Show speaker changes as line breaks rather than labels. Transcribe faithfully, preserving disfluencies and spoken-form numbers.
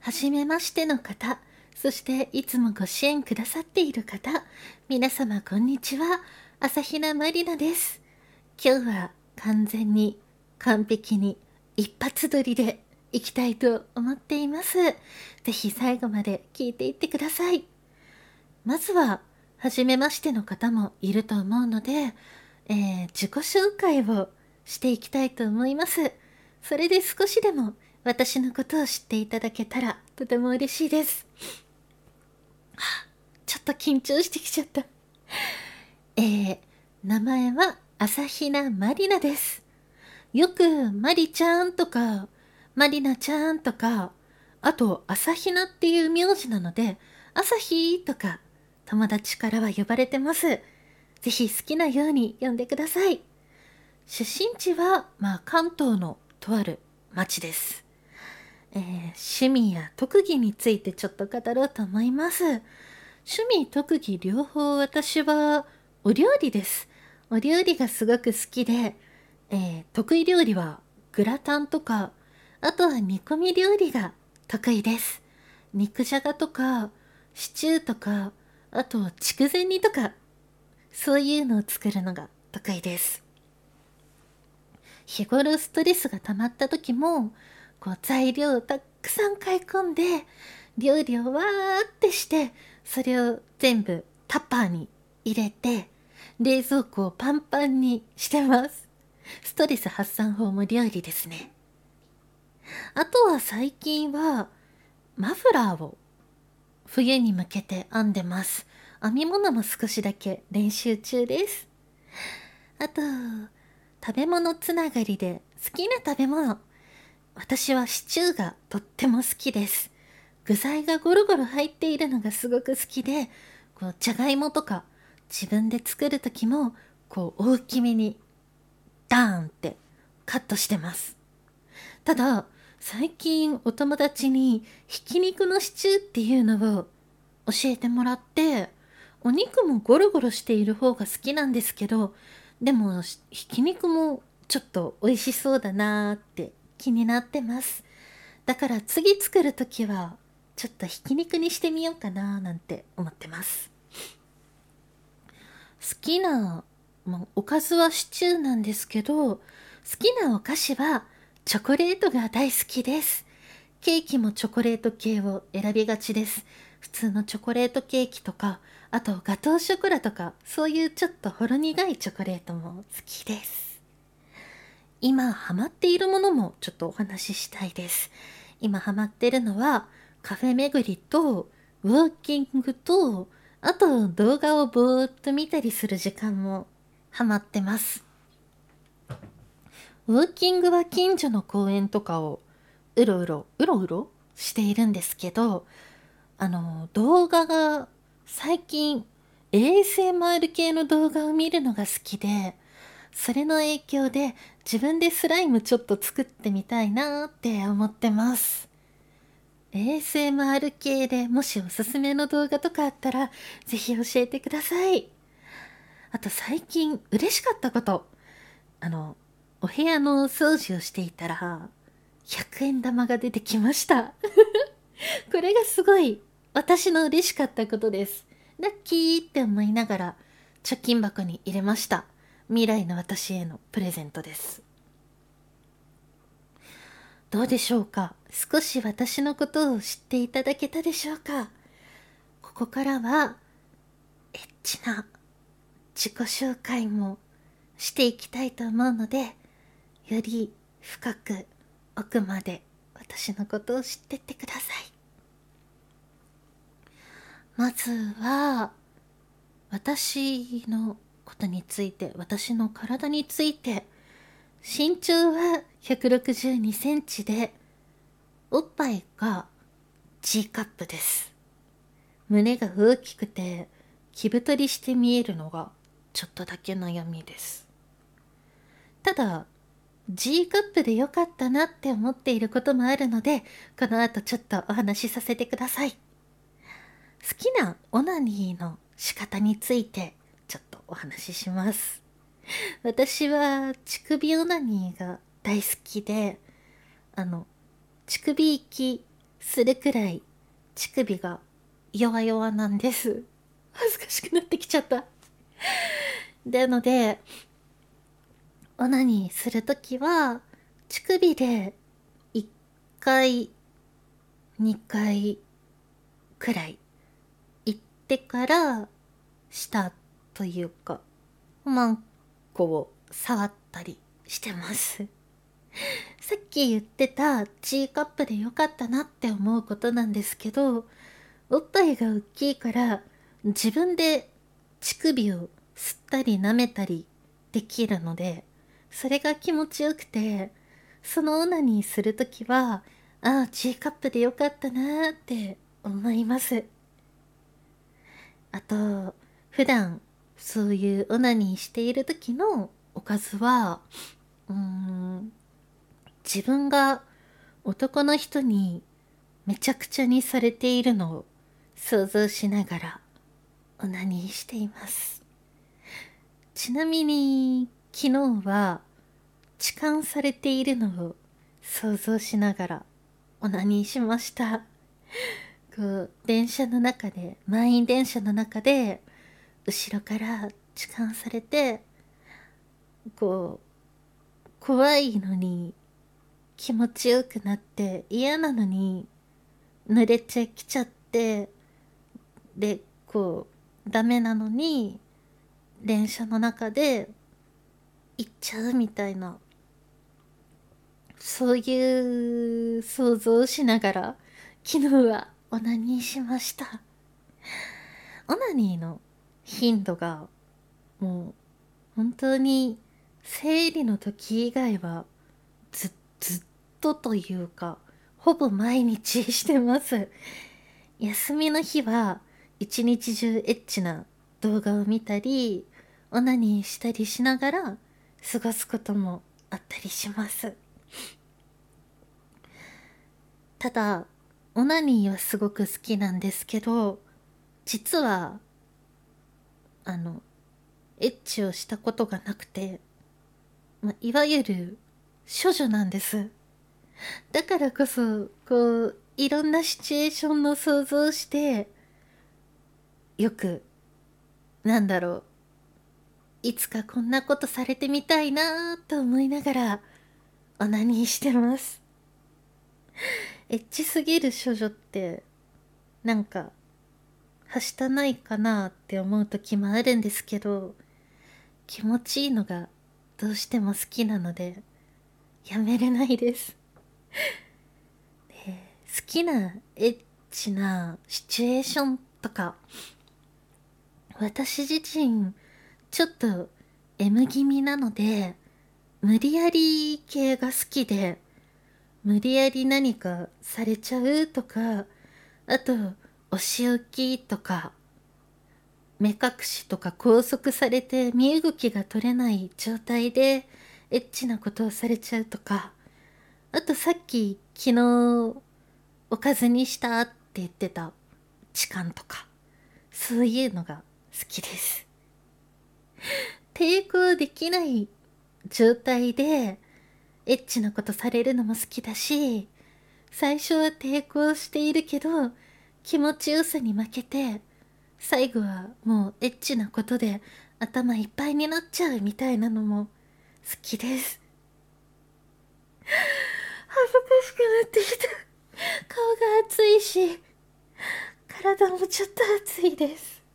はじめましての方、そしていつもご支援くださっている方、皆様こんにちは。朝比奈まりなです。今日は完全に完璧に一発撮りでいきたいと思っています。ぜひ最後まで聞いていってください。まずははじめましての方もいると思うので、えー自己紹介をしていきたいと思います。それで少しでも私のことを知っていただけたらとても嬉しいです。はあちょっと緊張してきちゃった。えー、名前は朝比奈まりなです。よくまりちゃんとかまりなちゃんとか、あと朝比奈っていう名字なので朝日とか友達からは呼ばれてます。ぜひ好きなように呼んでください。出身地は、まあ、関東のとある町です。えー趣味や特技についてちょっと語ろうと思います。趣味特技両方私はお料理です。お料理がすごく好きで、えー得意料理はグラタンとか、あとは煮込み料理が得意です。肉じゃがとかシチューとか、あと筑前煮とか、そういうのを作るのが得意です。日頃ストレスが溜まった時も、こう材料をたくさん買い込んで料理をわーってして、それを全部タッパーに入れて冷蔵庫をパンパンにしてます。ストレス発散法も料理ですね。あとは最近はマフラーを冬に向けて編んでます。編み物も少しだけ練習中です。あと食べ物つながりで好きな食べ物、私はシチューがとっても好きです。具材がゴロゴロ入っているのがすごく好きで、こうじゃがいもとか自分で作る時もこう大きめにダーンってカットしてます。ただ最近お友達にひき肉のシチューっていうのを教えてもらって、お肉もゴロゴロしている方が好きなんですけど、でもひき肉もちょっと美味しそうだなーって気になってます。だから次作るときはちょっとひき肉にしてみようかななんて思ってます。好きな、まあ、おかずはシチューなんですけど、好きなお菓子はチョコレートが大好きです。ケーキもチョコレート系を選びがちです。普通のチョコレートケーキとか、あとガトーショコラとか、そういうちょっとほろ苦いチョコレートも好きです。今ハマっているものもちょっとお話ししたいです。今ハマってるのはカフェ巡りとウォーキングと、あと動画をぼーっと見たりする時間もハマってます。ウォーキングは近所の公園とかをうろうろうろうろしているんですけど、あの動画が最近 エーエスエムアール 系の動画を見るのが好きで、それの影響で自分でスライムちょっと作ってみたいなーって思ってます。 エーエスエムアール 系でもしおすすめの動画とかあったらぜひ教えてください。あと最近嬉しかったこと、あのお部屋の掃除をしていたらひゃくえん玉が出てきました。これがすごい私の嬉しかったことです。ラッキーって思いながら貯金箱に入れました。未来の私へのプレゼントです。どうでしょうか。少し私のことを知っていただけたでしょうか。ここからはエッチな自己紹介もしていきたいと思うので、より深く奥まで私のことを知ってってください。まずは私のことについて、私の体について。身長はひゃくろくじゅうにセンチで、おっぱいが G カップです。胸が大きくて着太りして見えるのがちょっとだけ悩みです。ただ G カップで良かったなって思っていることもあるので、この後ちょっとお話しさせてください。好きなオナニーの仕方についてちょっとお話しします。私は乳首オナニーが大好きで、あの乳首行きするくらい乳首が弱々なんです。恥ずかしくなってきちゃった。なので、オナニーするときは、乳首でいっかい、にかいくらい行ってから、舌というか、マンコを触ったりしてます。さっき言ってた G カップでよかったなって思うことなんですけど、おっぱいが大きいから自分で乳首を吸ったり舐めたりできるので、それが気持ちよくて、そのオナニーするときは、ああ、G カップでよかったなーって思います。あと、普段そういうオナニーしている時のおかずは、うーん、自分が男の人にめちゃくちゃにされているのを想像しながらオナニーしています。ちなみに昨日は痴漢されているのを想像しながらオナニーしました。こう電車の中で、満員電車の中で後ろから痴漢されて、こう怖いのに気持ちよくなって、嫌なのに濡れちゃきちゃって、でこうダメなのに電車の中で行っちゃうみたいな、そういう想像をしながら昨日はオナニーしました。オナニーの頻度がもう本当に生理の時以外はずずっとというか、ほぼ毎日してます。休みの日は一日中エッチな動画を見たりオナニーしたりしながら過ごすこともあったりします。ただオナニーはすごく好きなんですけど、実はあのエッチをしたことがなくて、ま、いわゆる処女なんです。だからこそこういろんなシチュエーションの想像をして、よくなんだろう、いつかこんなことされてみたいなーと思いながらオナニーしてます。エッチすぎる処女ってなんかはしたないかなって思う時もあるんですけど、気持ちいいのがどうしても好きなのでやめれないです。で、好きなエッチなシチュエーションとか、私自身ちょっと エム 気味なので無理やり系が好きで、無理やり何かされちゃうとか、あとお仕置きとか目隠しとか拘束されて身動きが取れない状態でエッチなことをされちゃうとか、あとさっき昨日おかずにしたって言ってた痴漢とか、そういうのが好きです。抵抗できない状態でエッチなことされるのも好きだし、最初は抵抗しているけど気持ちよさに負けて最後はもうエッチなことで頭いっぱいになっちゃうみたいなのも好きです。恥ずかしくなってきた。顔が熱いし体もちょっと熱いです。